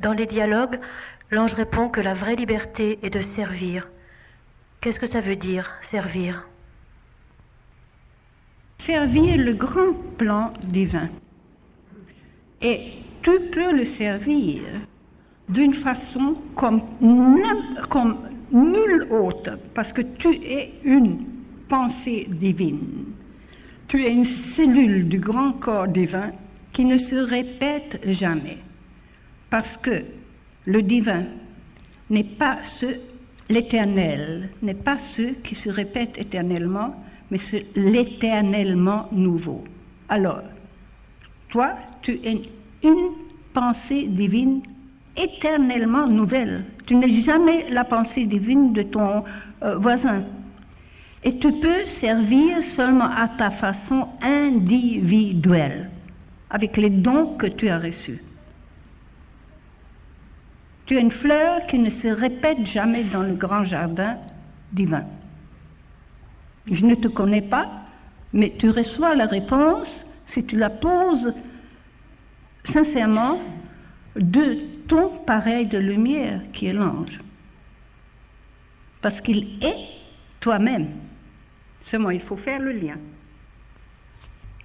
Dans les dialogues, l'ange répond que la vraie liberté est de servir. Qu'est-ce que ça veut dire, servir? Servir le grand plan divin. Et tu peux le servir d'une façon comme nulle autre, parce que tu es une pensée divine. Tu es une cellule du grand corps divin qui ne se répète jamais. Parce que le divin n'est pas l'éternel, n'est pas ce qui se répète éternellement, mais l'éternellement nouveau. Alors, toi, tu es une pensée divine éternellement nouvelle. Tu n'es jamais la pensée divine de ton voisin. Et tu peux servir seulement à ta façon individuelle, avec les dons que tu as reçus. Tu es une fleur qui ne se répète jamais dans le grand jardin divin. Je ne te connais pas, mais tu reçois la réponse si tu la poses sincèrement de ton pareil de lumière qui est l'ange. Parce qu'il est toi-même. Seulement, il faut faire le lien. Claire ?